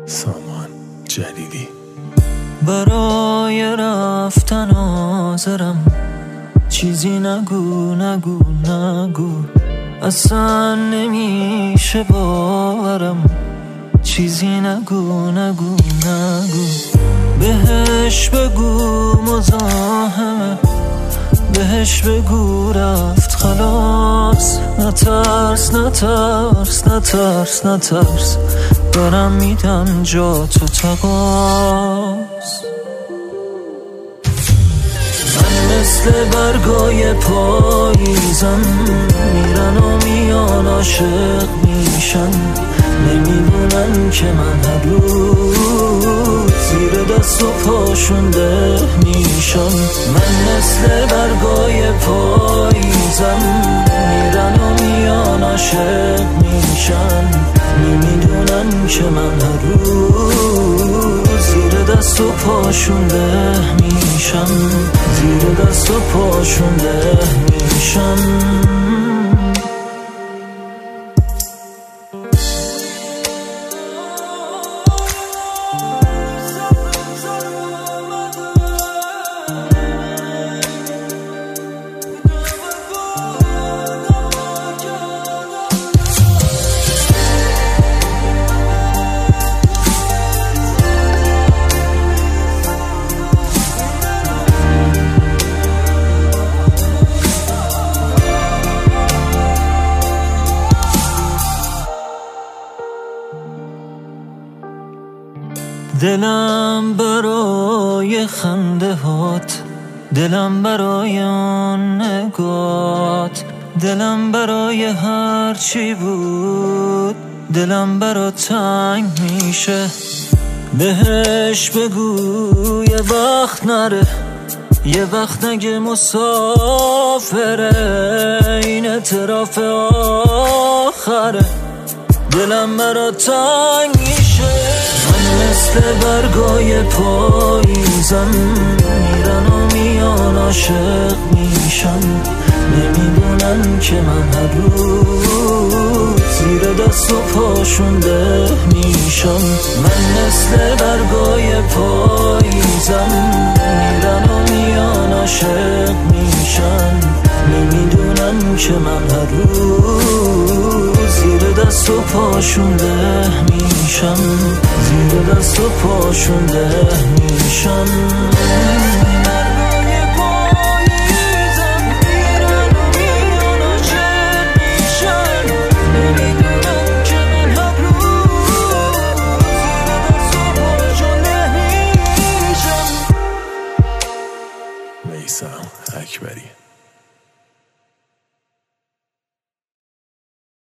سامان جلیلی. برای رفتن حاضرم، چیزی نگو نگو نگو، اصلا نمیشه باورم، چیزی نگو نگو نگو. بهش بگو مزاحمه، بهش بگو رفت خلاص. نترس نترس نترس نترس، دارم میدم جا تو تقاس. من مثل برگای پاییزم، میرن و میان عاشق میشن، نمیدونن که من هر روز زیر دست و پاشون ده میشم. من مثل برگای پاییزم، میرن و میان عاشق میشن، نمیدونن که من هر روز زیر دست و پاشون ده میشم، زیر دست و پاشون ده میشم. دلم برای خنده هات، دلم برای آن نگات، دلم برای هر چی بود، دلم برا تنگ میشه. بهش بگو یه وقت نره، یه وقت نگه مسافره، این اعتراف آخره، دلم برا تنگ میشه. من مثل برگای پاییزم، میرن و میان عاشق میشن، نمیدونن که من هر روز زیر دست و پاشون ده میشم. من مثل برگای پاییزم، میرن و میان عاشق میشن، نمیدونن که من هر روز زیر دست و پاشون ده میشم، زیر دست و پاشون ده میشم. میثم اکبری.